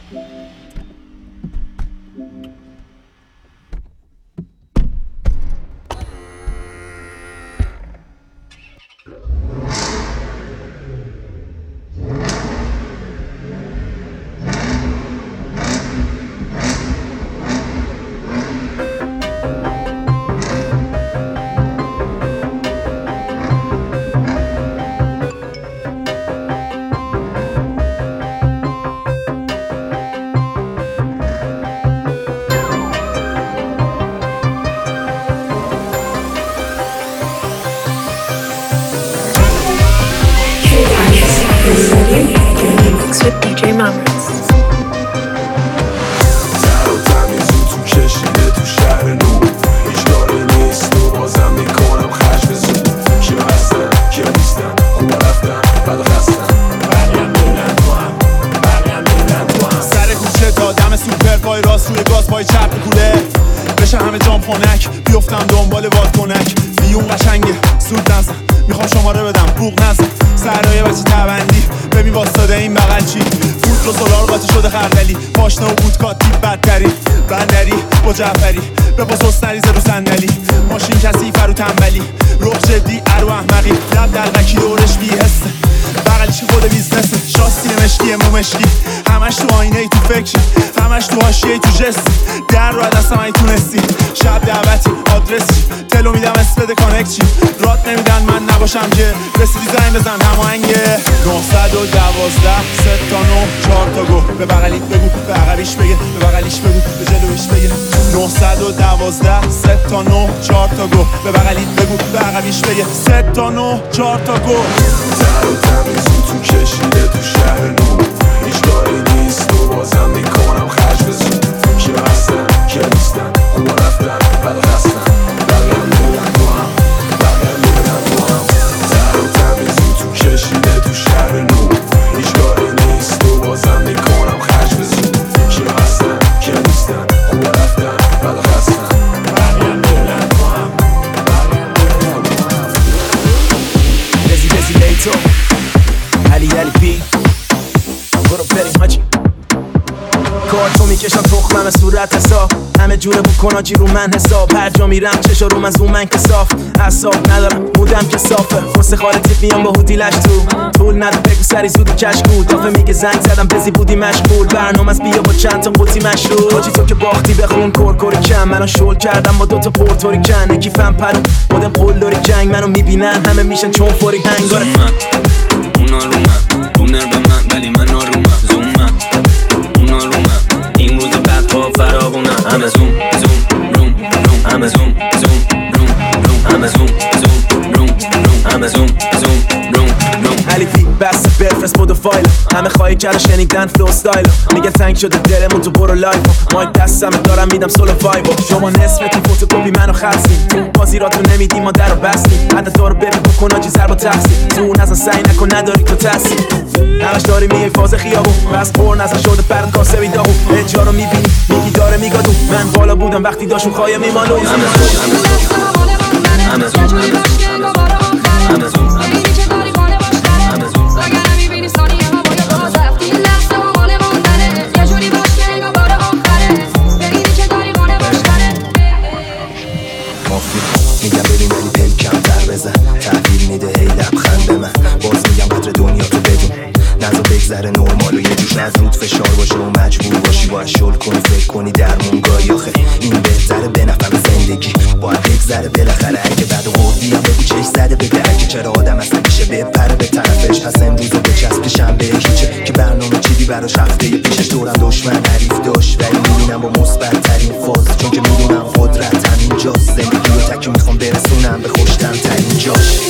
جعفری به باز نریزه رو صندلی ماشین کسی فرو تنبلی رخ جدی ارو احمقی لب دلغکی دورش بی حسه بغلش خود بیزنسه شاستی مشکی مو مشکی همش تو آینه ای تو فکری همش تو حاشیه ای تو جستی در رو دستم ای تونستی شب دعوتی آدرسی تلو میدم اسپد کانکچی رات نمیدن من نباشم که رسیدی زنگ بزن هماهنگه 912 3 تا 9 4 تا گو به بغلیت بگو به عقبیش بگه به بغلیش بگو به جلویش بگه 912 3 تا 9 4 تا گو به بغلیت بگو به عقبیش بگه 3 تا 9 4 تا گو در و تمیزی تو کشیده تو شهر نور هیچ کاری نیست و بازم میکنم خرج به زود کیا هستن کیا نیستن خوبا رفتن بد خستن بقیه میبینن تو هم بقیه میبینن تو هم در و تمیزی تو کشیده تو شهر نور هیچ کاری نیست و بازم میکنم خرج به زود کیا هستن کیا نیستن خوبا رفتن بد خستن بقیه میبینن تو هم بقیه میبینن تو هم Busy later علی بی برو بریم حاجی کارتو میکشم تخمم صورت حساب همه جوره بکن آجی رو من حساب هر جا میرم چشا رو من زومن که صاف اصاب ندارم مودم که صافه خسته خاله تیپ میام با هودی لش تو طول نده بگو سری زودی کشکول دافه میگه زنگ زدم بزی بودی مشغول برنامه از بیا با چند تا قوطی مشروب حاجی تو که باختی بخون کورکوری کم منو شل کردم با دوتا پورتوری کن یکی فهم پرو بودم قول داری جنگ منو میبینن همه میشن چون فوری هنگاره اونا رو من رونر به من ولی من آرومم زومم اونا رو من این روز بعد پا فراغونم همه زوم روم همه زوم روم همه زوم روم همه زوم روم علی پی بس بفرست بود و فایل همه خواهی کرد شنیدن فلو استایل میگه تنگ شده دلمون تو برو لایف مایک دستم دارم میدم سولو فایبو شما نصفتون فوتوکپی منو خرسین تو بازی را تو نمیدی ما در رو بستیم حتی تو رو ببین بکن آجی ضرب و تقسیم تو نزن سعی نکن نداری تو تحصیل همش داری میای فاز خیابون بس پر نزن شده پرد کاسه بیداغون اجا رو میبینی میگی داره میگادون من بالا بودم وقتی داشون خواهی میمانو میگم ببین ولی دل کمتر بزن تحویل میده هی لبخند به من باز میگم قدر دنیا تو بدون نزا بگذره نرمال و یه جوش نزرود فشار باشه و مجبور باشی باید شل کنی فکر کنی درمونگاهی آخه این بهتره به نفع زندگی باید بگذره بالاخره اگه بعد و قردی هم بگو چش زده بده اگه چرا آدم اصلا میشه بپره به طرفش پس امروزو بچسب شنبه هیچه که برنامه چیدی براش هفته پیشش دورم دشمن حریف داشت ولی میبینم با مثبت ترین فاز چون که میدونم قدرت همینجاست زندگی رو تکی میخوام برسونم به خوشتم ترین جاش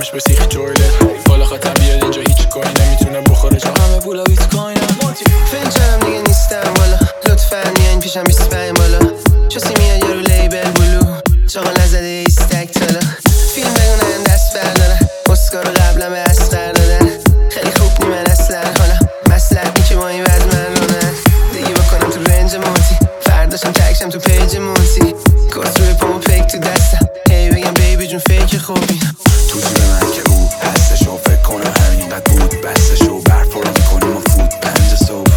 همش به سیخ جویله بالا خطم بیاد اینجا هیچ کاری نمیتونه بخوره چون همه پولا بیت کوینه فنجانم دیگه نیستم والا لطفا میاین پیشم 25 بالا چوسی میاد یارو لیبل بلو چاقا نزده ایستک تالا فیلم بگونن دست بردارن اسکارو قبلا به اسقر دادن خیلی خوب نیمن اصلا حالا مسلک این که با این وز من رونن دیگه بکنم تو رنج مونتی فرداشم تکشم تو پیج مونتی کس روی پامو پیک تو دستم هی بگم بیبی جون فیک خوبی تو جیب من که او هستش و فکر کنم همینقدر بود بستش و برف رو میکنیم و فود پنج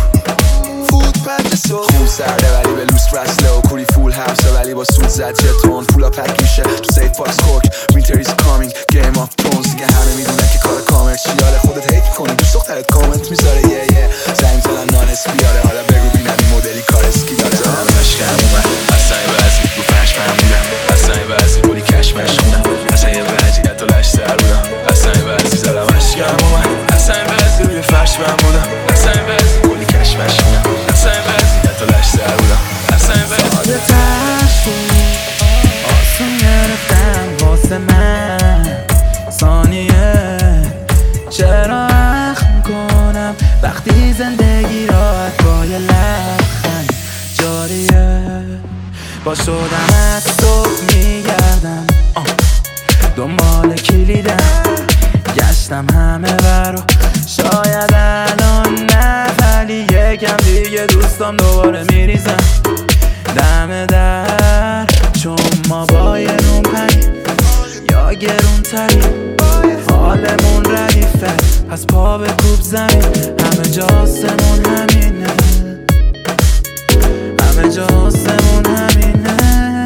صبح خون سرده ولی به لوس رسله و کوری فول هفته ولی با سود زد جتون پولا پک میشه تو سیف پاکس کورک وینتر ایز کامینگ گیم آف ترونز دیگه همه میدونن که کار کامرشیاله خودت هیت میکنی دوست دخترت کامنت میذاره یه زنگ زدن نان اسپیاره حالا بگو بینم این مدلی کار اسکی داره همه مشکم اومد اصلا یه بعضی رو فرش فهمیدم اصلا یه بعضی بولی کش مشخونم اصلا یه وضعیت و لش سر بودم اصلا یه بعضی زدم مشکم اومد اصلا یه بعضی روی فرش فهم بودم اصلا یه بعضی بولی کش مشخونم اصلا یه وضعیت و لش سر بودم اصلا یه بعضی ساده تر بود آسون گرفتم واسه من ثانیه چرا اخم میکنم وقتی زندگی راحت با یه لبخند جاریه با شدم از صبح میگردم دنبال کلیدم گشتم همه برو شاید الان نه ولی یکم دیگه دوستام دوباره میریزم دم در چون ما با یه نوپنی یا گرون تری حالمون ردیفه پس پا به کوب زمین همه جا آسمون همینه همه جا آسمون همینه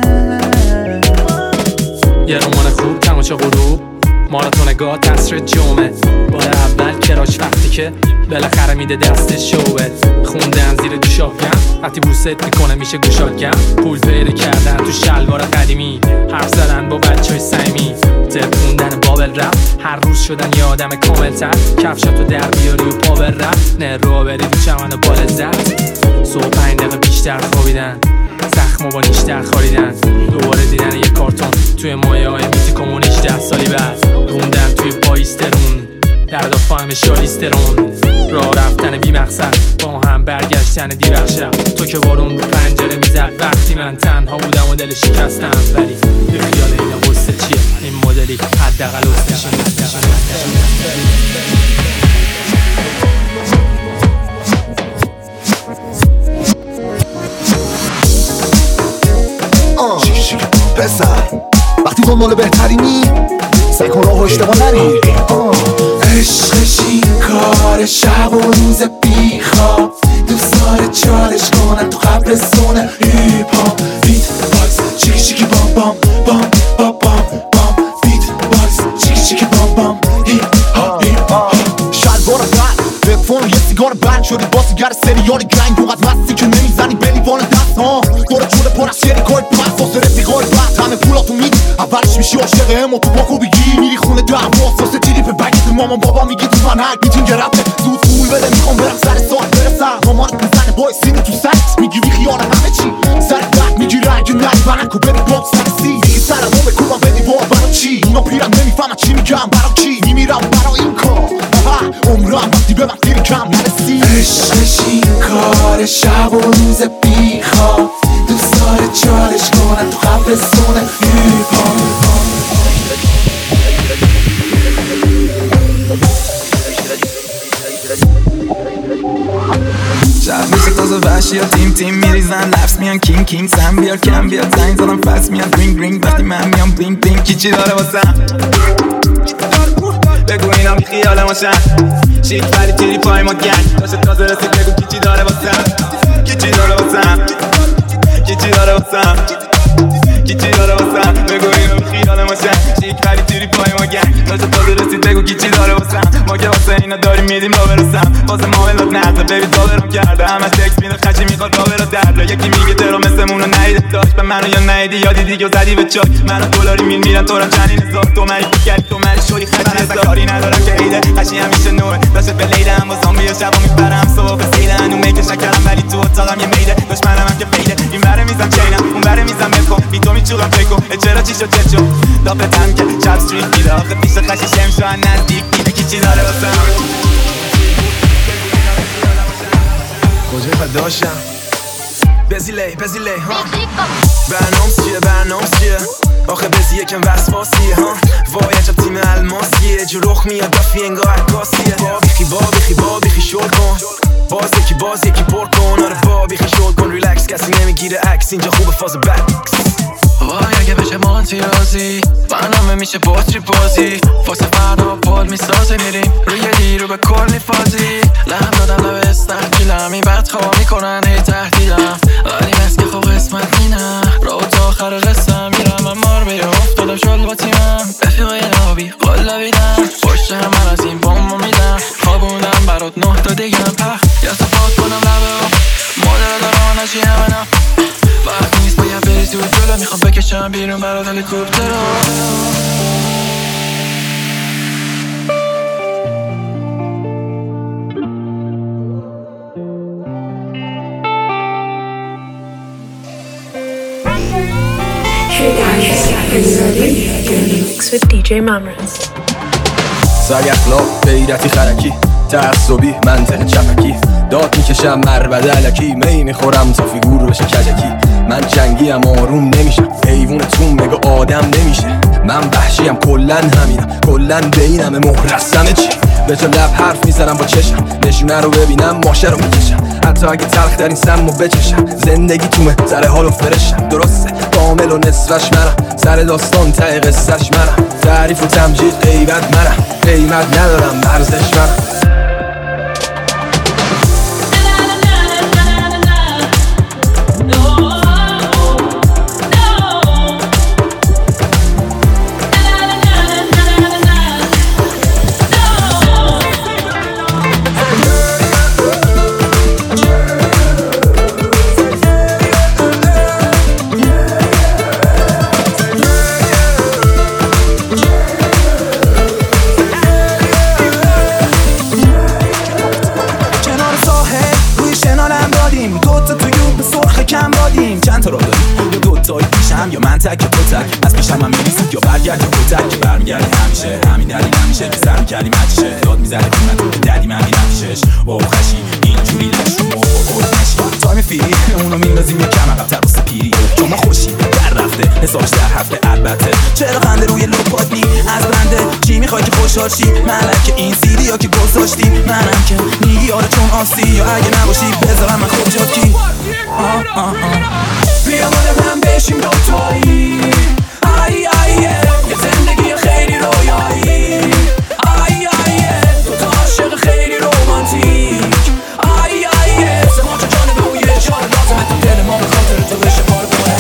یه رمان خوب تماشا غروب ماراتون گاه تصر جمعه بار اول کراش وقتی که بالاخره میده دست شوت خوندن زیر دوشابگم وقتی بوست میکنه میشه گوشاتگم پول پیدا کردن تو شلوار قدیمی حرف زدن با بچهای سیمی تپ خوندن بابل رپ هر روز شدن یه آدم کاملتر کفشاتو در بیاری و پا بر رپ نه رو بری تو چمن و بال زد صبح 5 دقیقه بیشتر خوابیدن زخمو با نیشتر خاریدن دوباره دیدن یه کارتون توی مایه های میزی کمون 18 سالی بعد روندن توی پایسترون درد و فهم شالیسترون راه رفتن بی مقصد با هم برگشتن دیور شب تو که بارون رو پنجره میزد وقتی من تنها بودم و دل شکستم ولی به خیال این قصه چیه این مدلی حداقل استشون پسر وقتی دنبال بهترینی سعی کن راه و اشتباه نری عشقش این کار شب و روز بیخواب دوست داره چالش کنن تو قبرستون هیپ هاپ بیت باکس چیکی چیکی بام بام بام بام بام بام بیت باکس چیکی چیکی بام بام هیپ هاپ هیپ هاپ شلوار بند بفون یه سیگار بند شدی با سیگر سریال گنگ اونقدر مستی که نمیزنی به لیوان دست ها دور جوره پر از شریکای پس واسه رفیقای بند همه پولاتو میدی اولش میشی عاشق امو تو باکو بگی میری خونه دعوا واسه تیری به بگیت مامان بابا میگی تو من هک میتین گرفته زود پول بده میخوام برم سر ساعت برسم مامانت میزنه بای سینو تو سرت میگی بی خیال همه چی سر درد میگیره اگه نری بنکو بری باکس سرسی دیگه سرمو بکوبم بدی بار برا چی اونا پیرن نمیفهمن چی میگم برا کی میمیرم برا این کار عمرم وقتی به من دیر کم نرسی عشقش این کار شب و روز بیخواب دوست داره چالش کنن تو قبرستون هیپ هاپ شب میشه تازه وحشی ها تیم میریزن لفظ میان کینگ سم بیار کم بیار زنگ زدم فست میاد رینگ وقتی من میام بلینگ کی چی داره واسم بگو اینا بی خیال ماشن شیک ولی تیری پای ما گنگ باشه تازه رسید بگو کی چی داره واسم کی چی داره واسم کی چی داره واسم کی چی داره واسم بگو اینا بی خیال ماشن شیک ولی تیری پای ما گنگ باشه تازه رسید بگو کی چی داره واسم ما که واسه اینا داریم میدیم را برسم واسه معاملات نقده بیبی داورم کرده همش تکس میده خشی میخواد را برا درده یکی میگه ترا مثلمونو نهیده داشت به منو یا نهیدی یا دیدی و زدی به چاک منو دلاری میرن تورم چندین هزار تومنی بکردی تو منی شوری خشی هزار کاری ندارم که ایده خشی همیشه نوه داشت به لیده هم با زامبی و شبا میبرم صبح سیده هنو میکه شکرم ولی تو اتاقم یه میده دشمنم هم که فیده این بره میزم چینم اون بره میزم بکن بی تو چوغم چکم چرا چی شد چه شد دافتم که شب استریت میده آخه پیش خشی شمشان نزدیک میده کی چی داره واسم کجای پداشم بزیلی ها برنامس چیه آخه بزی یکم وسواسیه ها وای عجب تیم الماسیه جو رخ میاد بافی انگاه عکاسیه بابیخی شل کن باز یکی پر کن آره بابیخی شل کن ریلکس کسی نمیگیره عکس اینجا خوبه فاز بکس وای اگه بشه مانتی رازی برنامه میشه باتری بازی واسه فردا پول میسازه میریم روی دیرو به کل میفازی لحم دادم لب استحکیلم این بد خواه میکنن هی تهدیدم ولی مسکه خوب قسمت مینم رو تا آخر قسم میرم من مار بیر افتادم شل با تیمم رفیقای نابی قلا بیدم پشت هم من از این بامو میدم خوابوندم برات 9 تا دیگم پخ یا صفات کنم لبه مادر دارم نشی همه نه وقت نیست باید بری زود جلو میخوام بکشم بیرون برات هلیکوپتر with DJ Mamras. سگ اخلاق غیرتی خرکی تعصبی منطق چپکی داد میکشم مربد علکی می میخورم تا فیگور بشه کجکی من جنگیم آروم نمیشم حیوونتون مگه آدم نمیشه من وحشیم کلن همینم کلن بینم محرسمه چی به جا لب حرف میزنم با چشم نشونه رو ببینم ماشه رو میکشم حتی اگه تلخ در این سمو بچشم زندگی تومه سر حالو فرشم درسته کامل و نصفش منم سر داستان ته قصهش منم تعریف و تمجید غیبت منم قیمت ندارم ارزش منم یا من تک تو تک از پیشم هم میریسید یا برگرد یا کتک که برمیگردی همیشه همین دلیل همیشه که سر میکردی مچشه داد میزنه قیمت دردی من نمیشش با خشی اینجوری لش رو با نشی تایم فیری اونو میندازیم یه کم عقب تر واسه پیری چون ما خوشی در رفته حسابش در هفته البته چرا خنده روی لپات نی از بنده چی میخوای که خوشحال شی ملک این سیدی یا که گذاشتی منم که میگی آره چون آستی یا اگه نباشی بذارم من خود جات کی بیا بالا هم بشیم دوتایی یه زندگی خیلی رویایی دوتا عاشق خیلی رومانتیک سماج جانبه و یه اشاره لازمه تو دل ما به خاطر تو بشه پار کنه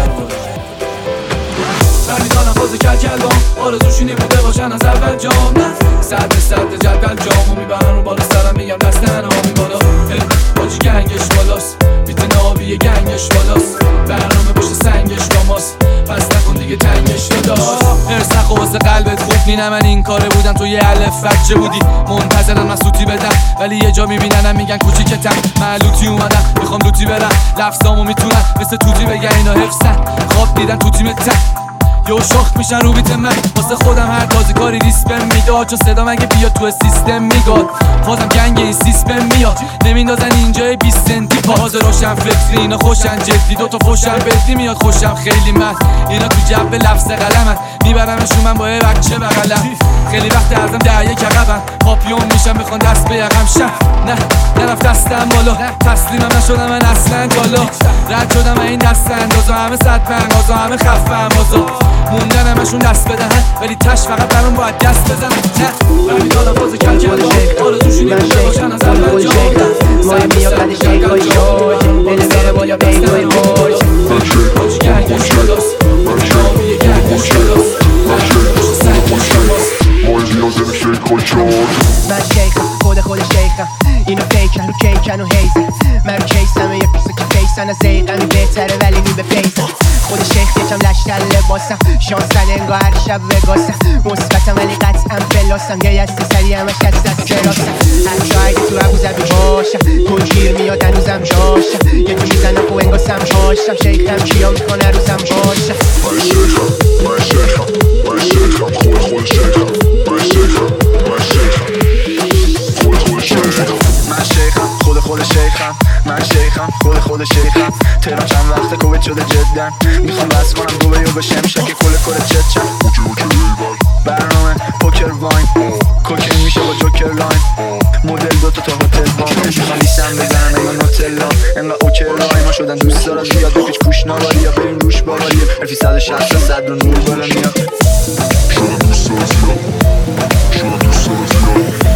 برمیدانم بازه کلکلام آرزوشینی بوده باشن از اول جام نه صد جدول جامو میبرن رو بالا سرم میگم دست نهامی بالا باجی گنگش بالاست بیتن آبی یه گنگش بالاست برنامه باشه سنگش با ماست پس نکن دیگه تنگش نداست ارسخ و واسه قلبت خوب نینه من این کاره بودم تو یه الف بچه بودی منتظرم من سوتی بدم ولی یه جا میبیننم میگن کوچیکتم من لوتی اومدم میخوام لوتی برم لفظامو میتونم مثل توتی بگن اینا حفظن خواب دیدن تو تیمت یو شخت میشن رو بیت من واسه خودم هر تازه کاری ریسپم میداد چون صدا مگه بیاد تو سیستم میگاد بازم گنگ این سیستم میاد نمیندازن اینجای 20 سنتی باز روشن فکری اینا خوشن جدی دوتا فوشن بدی میاد خوشم خیلی من اینا تو جب لفظ قلمن میبرمشون من با یه بچه بغلم خیلی وقت ازم در یک عقبن پاپیون میشم میخوان دست به یقم شه نه نرفت دستم بالا تسلیمم نشدم من اصلا جالا رد شدم این دست اندازا همه صد پنگازا همه خفم بازا موندن همشون دست بدهن ولی تش فقط برام باید دست بزنن نه ولی دادم بازه کلکلام آرزوشونی بوده باشن از اول جام مایم بیا قدش نیکای شد دل میره بالا بیدوی خوش باجی گنگش بالاست آبی یه گنگش بالاست سنگش بالاست من شیخم خود شیخم اینو فیکن رو کیکن و هیزن من رو کیسم یه پیسه که فیس میپرسن از ایقمی بهتره ولی نی به پیزم خود شیخ یکم لشتر لباسم شانسن انگاه هر شب وگاسم مثبتم ولی قطعا بلاسم یه یستی سری همش دست کراسم حتی اگه تو ابوظبی باشم تو گیر میاد هنوزم جاشم یه جو میزنم و انگاسم هاشم شیخم کیا میکنه روزم باشم من شیخم من شیخم من شیخم خود شیخم من شیخم من شیخم خود شیخم من شیخم خود شیخم من شیخم خود شیخم تهران چند وقت کووید شده جدا میخوام بس کنم دوبه و بشم شکی کل چت برنامه پوکر واین کوکین میشه با جوکر لاین مدل دوتا تا هتل وام میخوام لیسم بزنم ایما نوتلا انقدر اوکر لای ما شدن دوست دارد بیاد بپیچ کوش نواری یا بریم روش باوری الفی 160 تا 100 رو نور بالا میاد شدم دوست دارم زیاد شدم دوست دارم زیاد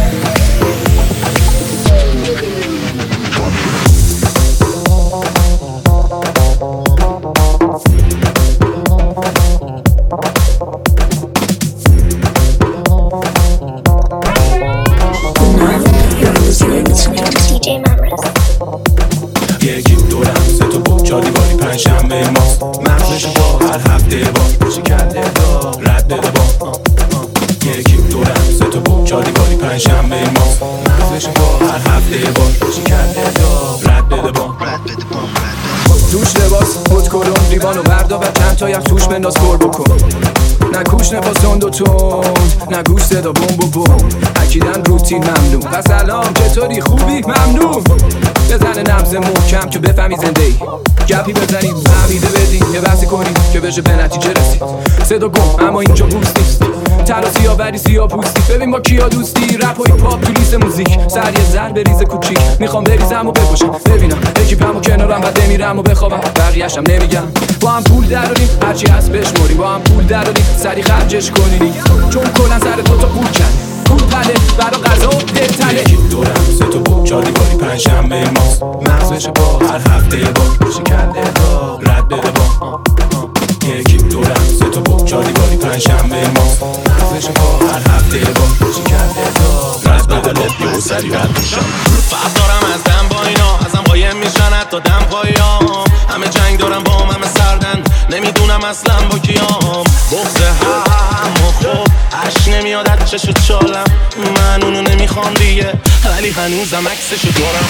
یکی دورم سه تو بود چا دیواری پنجشنبه ماست مغزش با هر هفته با شکرده دا رد بده با یکی دورم سه تو بود چا دیواری پنجشنبه ماست مغزش با هر هفته با شکرده دا رد بده با دوش لباس بود کلون لیوانو بردا و چند تا یک توش بنداز پر بکن نه کوش نفاسون دو تون نه گوش صدا بوم اکیدن روتین ممنون و سلام چطوری خوبی ممنون بزنه نبض محکم که بفهمی زنده ای گپی بزنید فهمیده بدین یه بحثی کنید که بشه به نتیجه رسید صدا گم اما اینجا بوست نیست ترا سیاوری سیاه پوستی ببین با کیا دوستی رپ و هیپ هاپ تو لیست موزیک سر یه ذر بریز کوچیک میخوام بریزم و بپوشم ببینم اکیپمو کنارم و بمیرم و بخوابم بقیه‌شم نمیگم با هم پول دراریم هرچی هست بشمریم با هم پول دراریم سری خرجش کنین چون کلا سر تو پول کن پول پله برا غذا و دلتنه یکی دورم سه تو بود چا دیواری پنجشنبه ماست مغزش با هر هفته با شکرده دا رد بده با یکی دورم سه تو بود چا دیواری پنجشنبه ماست مغزش با هر هفته با شکرده دا رد بده با یه سری رد میشم فرق دارم از دم با اینا ازم قایم میشن حتی دم پایام همه جنگ دارم با همه سردن نمیدونم اصلا با کیام بغض هم و خوب عشق نمیاد از چشو چالم من اونو نمیخوام دیگه ولی هنوزم عکسشو دارم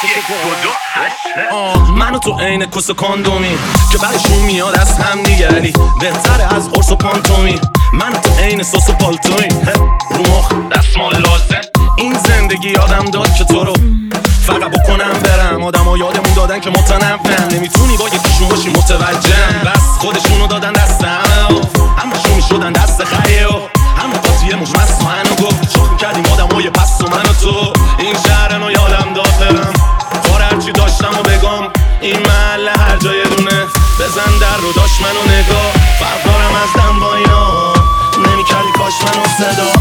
منو تو عین کس و کاندومی که برشون میاد از هم دیگه علی بهتره از قرص و پانتومی منو تو عین سس و پالتوی رو مخ دستمال لازم این زندگی یادم داد که تو رو فقط بکنم برم آدم ها یادمون دادن که متنفرن نمیتونی با یکیشون باشی متوجهم بس خودشونو دادن دست همه شون میشدن دست خیه همه قاطیه مجمس منو گفت شوخ میکردیم آدم های پس و من و تو این شهرنو یادم داد برم کار هرچی داشتم و بگم این محله هر جای دونه بزن در رو داشت منو نگاه فرق دارم از دم با اینا نمیکردی کاش منو صدا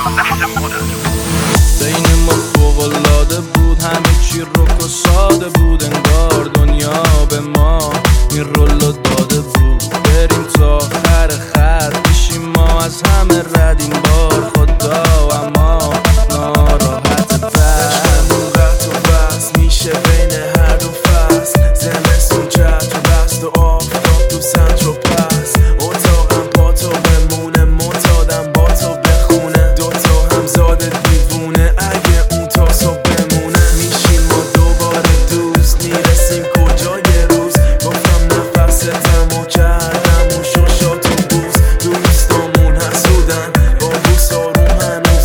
بین ما فوق‌العاده بود همه چی رک و ساده بود انگار دنیا به ما این رولو داده بود بریم تا آخر خط بشیم ما از همه رد این بار خدا اما ناراحت بشمون قط و بس میشه بین هر دو فصل زمستون جد تو بست و آفتاب تو سنت رو پس اتاقم با تو بمونه معتادم با تو بخونه دوتا هم زاده دیوونه اگه اون تا صبح بمونه میشیم ما دوباره دوست میرسیم کجا یه روز گفتم نفستم و کردم و شاشات و بوز دوستامون حسودن با بوس آروم هنو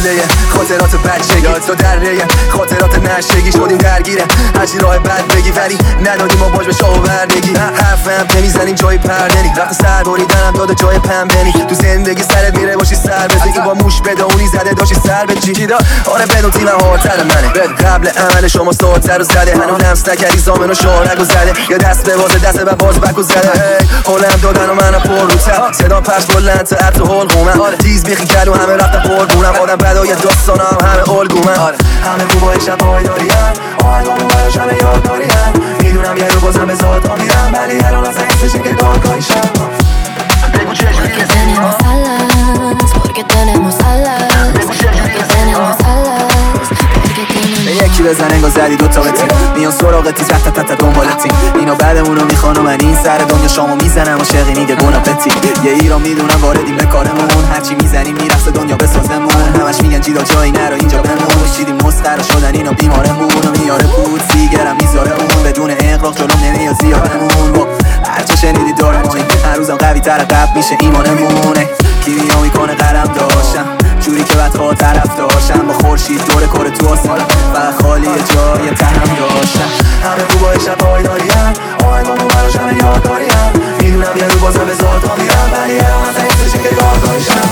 قبله خاطرات بچگی تو دره خاطرات نشگی شدیم درگیره هرچی راه بد بگی ولی ندادیم ما باج به شاه و بردگی حرفم که میزنیم جای پردنی وقت سر بریدنم داده جای پنبنی تو زندگی سرت میره باشی سر بزنی با موش بدونی زده داشتی سر به جیدا آره بدون تیم هاتر منه قبل عمل شما ساتر رو زده هنو نمس نکردی زامن و شارگو زده یا دست به بازه دست به باز بکو زده حالم دادن و منم پر رو تر صدا پرس بلند تا عرض حلقومم تیز بیخی کرد و همه رفتن قربونم آدم بدای داستانم همه الگومم همه خوبای شب پایداری هم آهنگامو براش همه یادداری هم میدونم یه رو بازم به ذاتا میرم ولی الان از حسشیم که کارکاریشم بگو چجوری رسیدیم Porque tenemos alas Porque tenemos alas یکی بزن انگار زدی دوتا به تیم میان سراغتی تحت دنبالتیم اینا بعدمونو میخوان و من این سر دنیا شامو میزنم و شقی نیگه گناه پتی یه ایران میدونم واردیم به کارمون هرچی میزنیم میرفت دنیا بسازمون همش میگن جیدا جایی نرو اینجا بمون شیدیم مسخره شدن اینا بیمارمون و میاره بود سیگرم میذاره اون بدون اقراق جلوم نمیاد زیادمون هرچه شنیدی داره مایی هر روزم قوی تر قبل میشه ایمانمونه کیمیا میکنه قلم داشتم جوری که بعد طرف داشتم با خورشید دور کار تو آسمان فقط خالی جای تنم داشتم همه خوبای شب پایداری هم آهنگامو براش همه یادداری هم میدونم یه رو بازم به ذاتا میرم ولی هم از حسشیم که کارکاریشم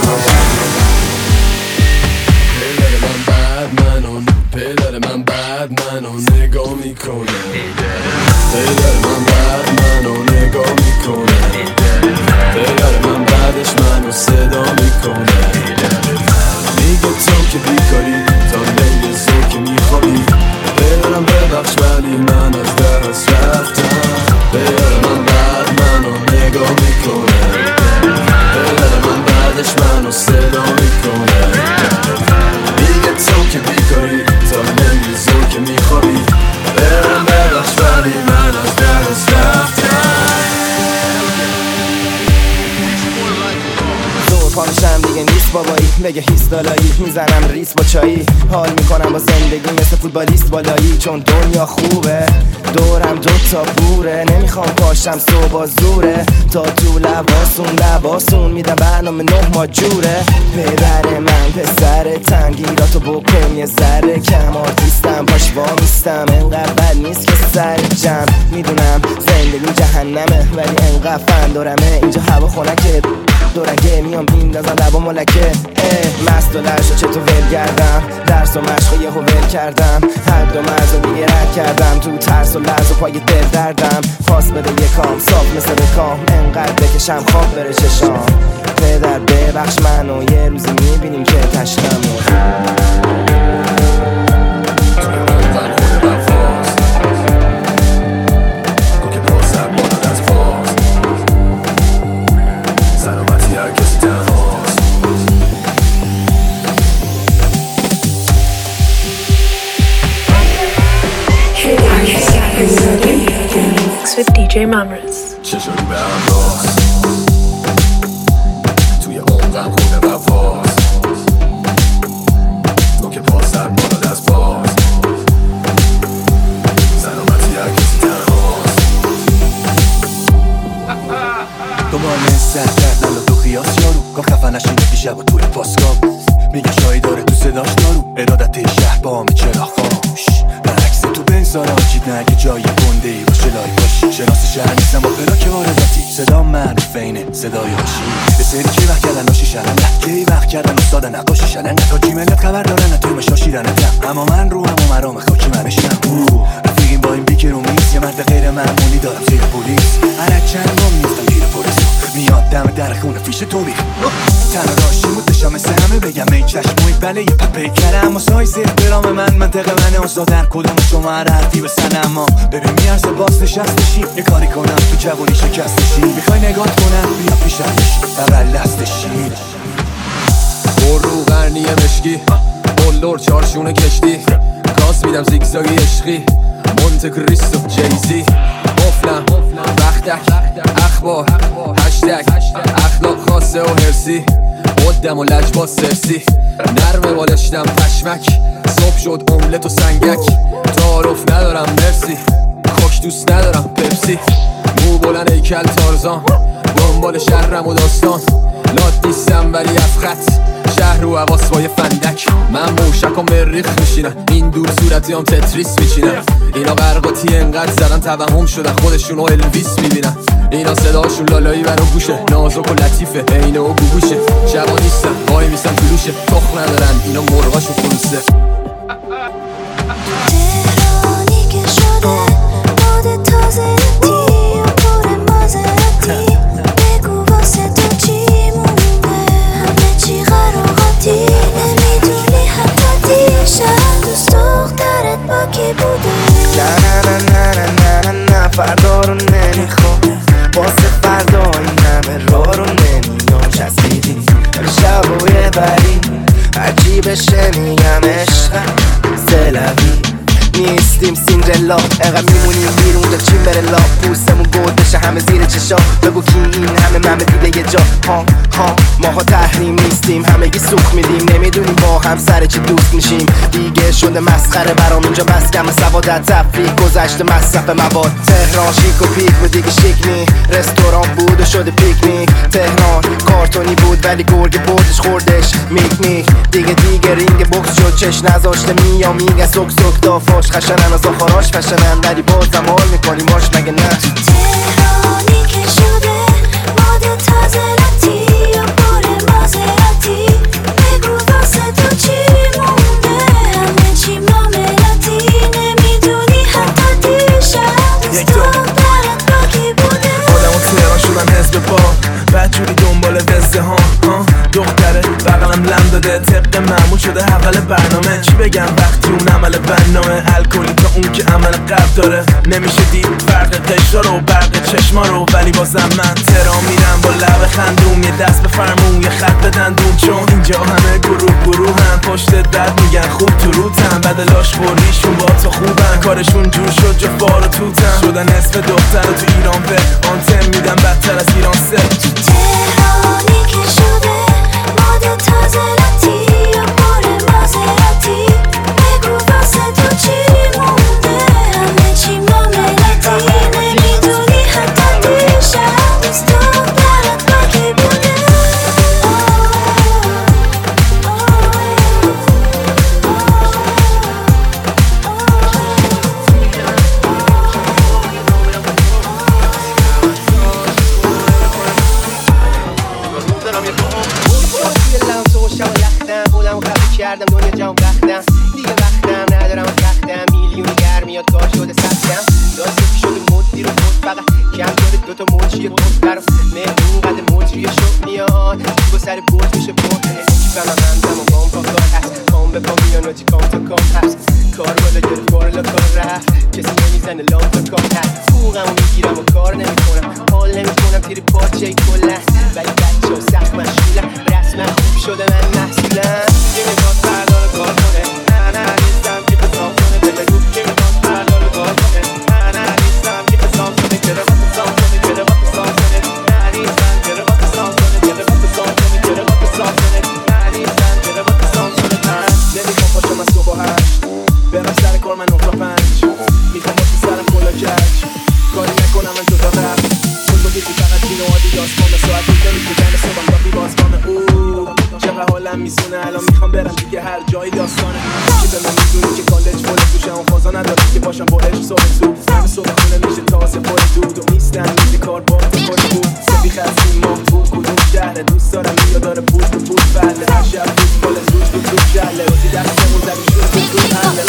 پدر من بعد منو نگاه میکنه پدر من بعد منو نگاه میکنه پدر من بعدش منو صدا میکنه میگه تو که بیکاری تا لیل زو که میخوابی پدرم ببخش ولی من از دست رفتم پدر من بعد منو نگاه میکنه پدر من بعدش منو صدا میکنه میگه تو که بیکاری تا لیل زو که میخوابی پدرم ببخش ولی من از دست رفتم پانشم دیگه نیست بابایی بگه هیست دالایی میزنم ریس با چایی حال میکنم با زندگی مثل فوتبالیست بالایی چون دنیا خوبه دورم دوتا بوره نمیخوام پاشم صبح زوره تا تو لباسون میدم برنامه 9 ماه جوره پدر من پسر تنگیراتو بکن یه ذره کم آرتیستم پاش وامیستم انقدر بد نیست که سر جمع میدونم زندگی جهنمه ولی انقدر فن دارمه اینجا هوا خنکه دورنگه میام بیندازم لبا ملکه مست و لرشو چطور ول کردم درس و مشق یهو ول کردم هر دو مرز و دیگه رد کردم تو ترس و لرز و پای دل دردم پاس بده یکام صاف مثل بکام انقدر بکشم خواب بره چشام پدر ببخش منو یه روزی میبینیم که تشنمو with DJ Mamras چشم به هم باز توی عمقم خونه و باز تو که پاس در بالا دست باز سلامتی هر کسی تنهاست دنبال سر کردن و تو خیاس یارو گاه خفه نشینه دیشب و توی پاسگاه میگه شایی داره تو صداش دارو ارادت شهر با همی چرا خاموش برعکس تو بنزارا چید نگه جای گنده ای باشه لای باشی شناس شهر نیستم با پلاک وارداتی صدا معروف اینه صدای هاشی به سری که وقت کردن ناشی شلنگه که وقت کردن استاد نقاشی شلنگه تا جیملت خبر دارن تو مشاشیرنتم اما من رو هم و مرام خاکی منشم رفیقیم با این بیکر و میز یه مرد غیر معمولی دارم زیر پلیس هر چند بام میفتم گیر پرسو میاد دم در خونه فیش تو بیر تنها راشی مدشم مثل همه بگم این چشموی بله یه پپی کرم اما سایز احترام من منطقه من اصلا در کدوم شما هر حرفی بسن اما ببین میارزه باز نشستشی یه کاری کنم تو جوانی شکستشی میخوای نگاه کنم بیا پیشتش اول لستشی برو قرنی مشکی بلور چارشونه کشتی کاس میدم زیگزاگی عشقی مونت کریستو جیزی قفلم وقتک اخبار هشتگ اخلاق خاصه و هرسی قدم و لجباز سرسی نرمه بالشتم پشمک صبح شد املت و سنگک تعارف ندارم مرسی خوش دوست ندارم پپسی مو بلن ایکل تارزان دنبال شهرم و داستان لات نیستم ولی افخط شهر رو حواس با یه فندک من موشک و مریخ میشینم این دور صورتی هم تتریس میچینم اینا غرقاتی انقدر زدن توهم شدن خودشونو الویس میبینن اینا صداشون لالایی برا گوشه نازک و لطیفه اینه و گوگوشه شبا نیستن وای میستن طلوشه تخم ندارن اینا مرغاشو خلوصه تهرانی که شده باد تازه رتی و پر مازراتی بگو واسه تو چی مونده همه چی قراقاتی نمیدونی حتی دیشب دوست دخترت با کی بوده نه فردا رو نمیخوام واسه فردا این همه راه رو نمیام چسبیدی شب و یه بری هرچی بشه میگم عشقم سلوی نیستیم سیندرلا اقدر میمونیم بیرون تا چین بره لا پوستمون گود بشه همه زیر چشا بگو کی این همه دیده یه جا ها ماها تحریم نیستیم همگی سوخ میدیم نمیدونیم با هم سر چی دوست میشیم دیگه شده مسخره برام اینجا بس کم سوادت تفریح گذشته مصرف مواد تهران شیک و پیک بود دیگه شیک نی رستوران بود و شده پیکنیک تهران کارتونی بود ولی گرگ بردش خوردش میک دیگه رینگ بوکس شد چش نذاشته میا میگه سک دافاش خشنن از آخراش فشنن ولی بازم حال میکنی ماش مگه نه تهرانی که شده باد تازه رتی و پر مازراتی بگو واسه تو چی مونده همه چی معاملاتی نمیدونی حتی دیشب دوست دخترت با کی بوده آدم و تهران شدن حزب پا بدجوری دنبال وزده ها دختره بغلم لم داده طبق معمول شده حول برنامه چی بگم وقتی اون عمل برنامه الکلی تا اون که عمل قلب داره نمیشه دید فرق قشرا رو برق چشما رو ولی بازم من تهران میرم با لب خندوم یه دست بفرمون یه خط بدن دوم چون اینجا همه گروه هم پشت درد میگن خوب تو روتن بدلاش خوریشون با تو خوبن کارشون جور شد جا فار و توتن شدن اسم دختر رو تو ایران به آنتن میدن بدتر از ایران سه تهرانی که شده باد تازه رتی و پر مازراتی بگو واسه تو چی مونده همه چی معاملاتی نمیدونی حتی دیشب دوست دخترت با کی بوده کردم دنیا جام وقتم دیگه وقتم ندارم و تختم میلیونی گر میاد کار شده سختم داستی شده مدی رو خود فقط کم شده دوتا منشی کن برام مهمون قد مجری شد میاد با سر بود میشه بود چیفم همزم و گام پا کار هست کام به پا میان و چی کام تا کام هست کار بالا گرد بارلا کار رفت کسی نمیزنه لام تا کام هست فوقم و میگیرم و کار نمیکنم حال نمیکنم تیری پاچه کلن ولی بچه ها سخت مشغولم رسما خوب شده من محصولم کی میخواد فردا رو کار کنه نه نیستم که بسام کنه بگو کی میخواد فردا رو کار کنه نه نیستم که بسام کنه که رو بسام کنه که رو بسام کنه نه نیستم که رو بسام کنه که رو بسام کنه که رو بسام کنه نه نیستم که رو بسام کنه نمیخوام پاشم از صبح 8 برم سر کار من 9 تا 5 میخوام واسه سرم کلا کج کاری نکنم من جدا رفت بزرگی فقط جینو آدیداس کنه ساعت دیگه میگم صبحم کافی باز کنه چقدر حالم میزونه الان میخوام برم دیگه هر جایی داستانه که به من میدونی که کالج فوله توشم و فازا ندارم که باشم با عشق صبح زود همه صبح خونه میشه تازه پر دود و نیستم میزی کار با تو پر بود سبیخ از این ماه بود کدوم شهر دوست دارم یا داره پوش تو پوش بله شب دوست بال زوش تو جله روزی دستمون زدی شد تو حله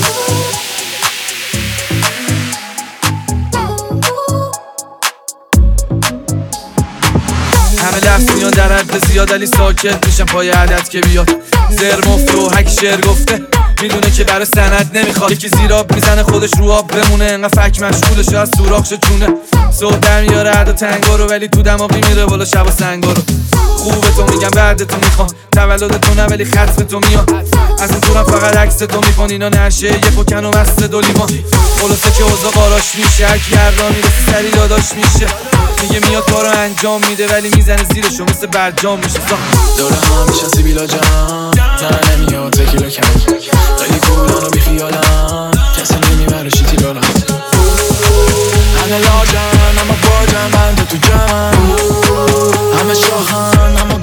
همه لفظ میان در حد زیاد علی ساکت میشم پای عدد که بیاد زر مفت و حک شعر گفته میدونه که برای سند نمیخواد یکی زیراب میزنه خودش رو آب بمونه انقدر فک مشغوله شاید سوراخ شد چونه صبح در میاره عد و تنگا رو ولی تو دماغی میره بالا شب و سنگا رو خوبه تو میگم بعد تو میخوام تولد تو نه ولی خط به تو میاد از این دورم فقط عکس تو میپون اینا نشه یه پکن و مست دو لیوان خلاصه که اوضاع قاراش میشه هر گردان میرسه سری داداش میشه میگه میاد کارو انجام میده ولی میزنه زیرشو مثل برجام میشه دوره هم میشن سیبیلا جان زن نمیاد تکیلا کم خیلی کولان و بیخیالن کسی نمیبره شیتی لالن همه لاجن همه باجن بنده تو جمن همه شاهن همه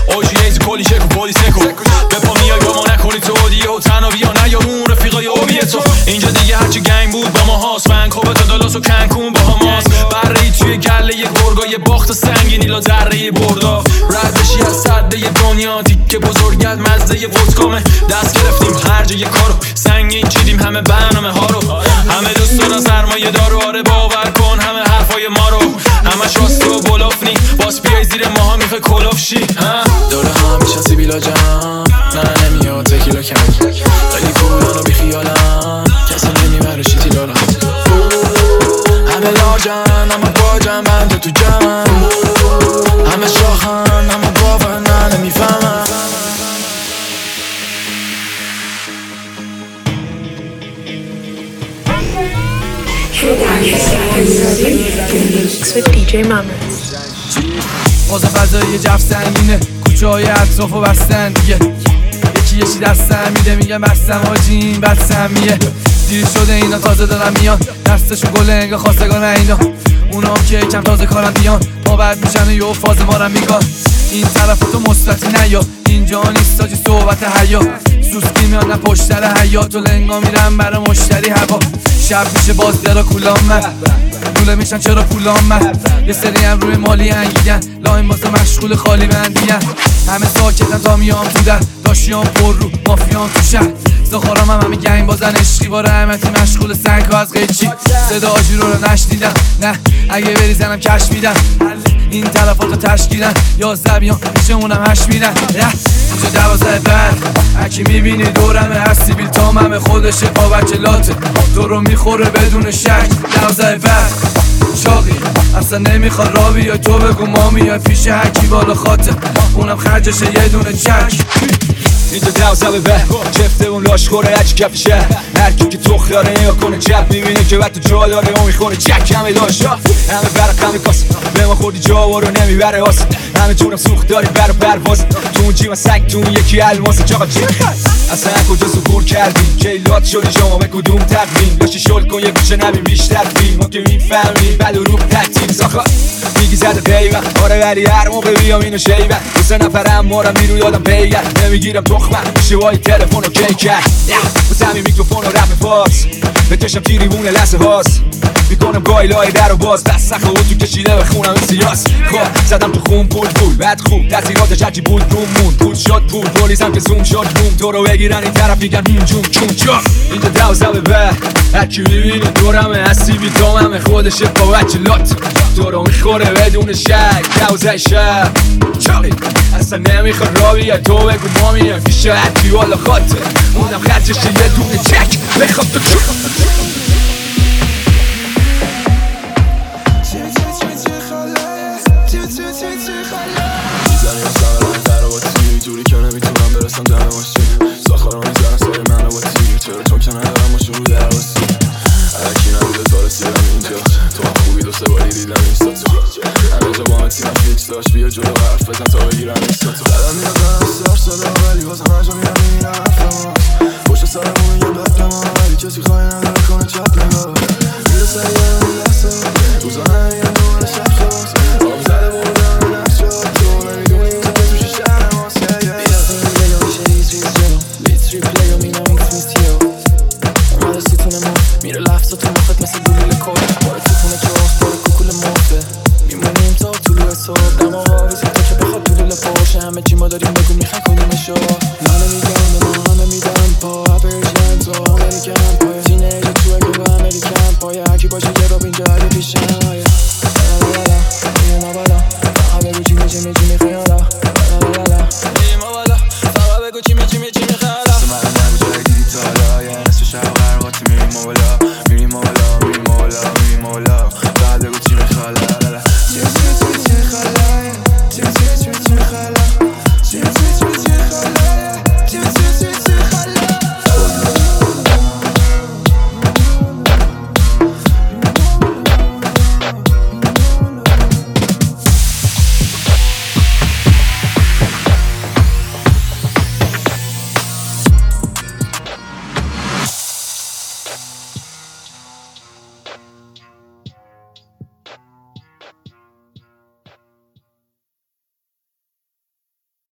اوجی کلی شکو بودی سکو بپا میای با ما نکنی تو دیگه و تنها بیا نیارون رفیقای آبی تو اینجا دیگه هرچی گنگ بود با ما هاست ونکوور تا دالاس و کنکون با هماست بره‌ای توی گله یه گرگا یه باخت سنگینی لا ذره بردا رد بشی از صده دنیا تیکه بزرگت مزه ودکامه دست گرفتیم هر جای کارو سنگین چیدیم همه برنامه ها رو همه دوست دارن سرمایه دارو آره باور کن همه حرفای ما رو همش راست و بلافنی باس بیای زیر ماها میخوای کلاف شی دوره هم میشنسی بیلا جان نه نمیاد تکیلا کنگ خیلی کولان و بیخیالم کسی نمیبره شیتی لالم همه لاجن همه باجن بنده تو جمعن همه شاخن همه باور نه نمیفهمن with DJ Mamas. باز فضایی جف سنگینه کوچه های اطراف و بستن دیگه یکی یکی دستم میده میگه بستم آجی این بستمیه دیر شده اینا تازه دارن میان دستشو گله انگه خواستگان اینا اونا هم که یکم تازه کارن بیان ما بعد میشن یه فاز مارن میگن این طرف تو مستطی نیا اینجا نیست آجی صحبت حیا سوسکی میان پشتر حیات و لنگا میرن برای مشتری هوا شب میشه باز درا کولام من دوله میشن چرا پولام من یه سری هم روی مالی انگیدن لاین واسه مشغول خالی بندیگن همه ساکتن تا میام تو در داشیام پر رو مافیام تو شهر زخارام همه گنگ بازن عشقی با رحمتی مشغول سنگ ها از قیچی صدا آجی رو نشنیدم نه اگه بری زنم کش میدم این طرفاتو تشکیلن 11 بیان میشه اونم 8 میدن اینجا 12 بعد اکی میبینی دورمه هستی بیل تاممه خودشه با بچه لاته تو رو میخوره بدون شک 12 بعد شاقی اصلا نمیخواد را بیای تو بگو ما میای پیش هکی بالا خاطر اونم خرجشه یه دونه چک اینجا 12 به چفته اون لاشخوره هرچی کف شهر هر کی که تو خیاره نیا کنه چپ میبینه که وقت جا داره اون میخونه چک همه داشت همه برق همه کاس به ما خوردی جا رو نمیبره هاست همه جونم سوخت داری بر پرواز تو اون جیما سگ تو اون یکی الماس چاقا چی اصلا کجا سکور کردیم کیلات شدی شما به کدوم تقویم لاشی شل کن یه گوشه نبیم بیشتر فیلم ما که میفهمیم بعد رو تکتیم ساخا میگی زده غیبه آره ولی هر موقع بیام اینو شیبه دو سه نفرم مارم بیرون یادم پیگر نمیگیرم تخمه شوهای تلفن و کیکر بس همین میکروفون و رپ فارس بکشم تیریبون لحظه هاست میکنم گایلای در و باز دست نخواه تو کشیده بخونم این سیاس خب زدم تو خون پول بعد خوب تاثیراتش هرچی بود رومون پول شد پول پولیسم که زوم شد بوم تو رو بگیرن این طرف میگن جون چون چون اینجا 12 به هرکی میبینه دورمه هستی بیتاممه خودشه با بچه لات تو رو میخوره بدون شک 12 شب چالی اصلا نمیخواد را بیای تو بگو ما میایم پیش هرکی والا خاطر اونم خرجشه یه دونه چک بخواب تو چون میزنی از همه رنگ در با تیر جوری که نمیتونم برسم دم ماشین ساخارا میزنن سر من با تیر چرا تو که ندارم ماشون رو در باسی هرکی نبوده تا رسیدم اینجا تو هم خوبی دو سه باری دیدم اینستا تو همه جا با همه تیمم فیکس داشت بیا جلو حرف بزن تا بگیرم اینستا تو دلم میاد دارم سر ساله ولی بازم هر جا میرم میرم حرفم پشت سرمون یه بفرم ولی کسی خواهی نداره کنه چپ نگاه میره سریع این لحظه روزا نمیگن دوباره شب خواست آب زده بودم نفس شد تو نمیدونی که توش شهر ماست بیاد میشه ریز جلو لیت ریپلی و مینم ایکس میستیو اومده ستون ما میره لفظا تو مخت مثل گلوله کار باره تیفونه جاست باره کوکول مفته میمونیم تا طولو صبح دم آقا بیسی تا که بخواد طولو پاشه همه چی ما داریم بگو میخواه کنیمشو منو میگم به ما همه میدم پا اپریشن تو امریکن پای تینیج تو اگه با امریکن پای هرکی باشه یه رو اینجا اگه پیشن لالا لالا لالا لالا لالا بگو چی میشه میخوای لالا لالا